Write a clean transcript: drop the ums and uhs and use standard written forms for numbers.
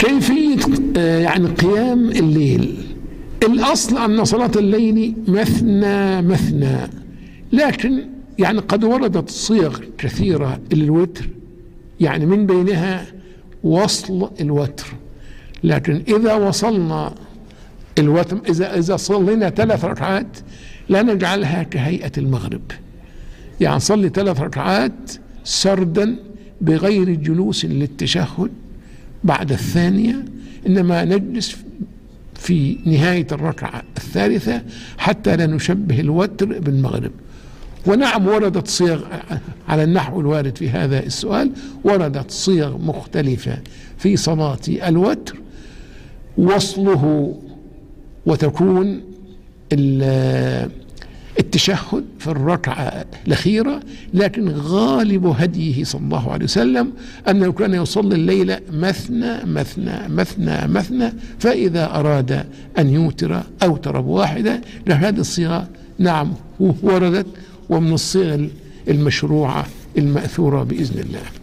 كيفية يعني قيام الليل. الأصل أن صلاة الليل مثنى مثنى، لكن يعني قد وردت صيغ كثيرة للوتر، يعني من بينها وصل الوتر. لكن إذا وصلنا الوتر، إذا صلينا 3 ركعات لا نجعلها كهيئة المغرب، يعني صلي 3 ركعات سردا بغير جلوس للتشهد بعد الثانية، إنما نجلس في نهاية الركعة الثالثة حتى لا نشبه الوتر بالمغرب. ونعم وردت صيغ على النحو الوارد في هذا السؤال، وردت صيغ مختلفة في صلاة الوتر وصله، وتكون التشهد في الركعة الأخيرة. لكن غالب هديه صلى الله عليه وسلم أنه كان يصلي الليل مثنى مثنى مثنى مثنى، فإذا أراد أن يوتر أوتر بواحدة. لهذه الصيغة نعم وردت، ومن الصيغ المشروعة المأثورة بإذن الله.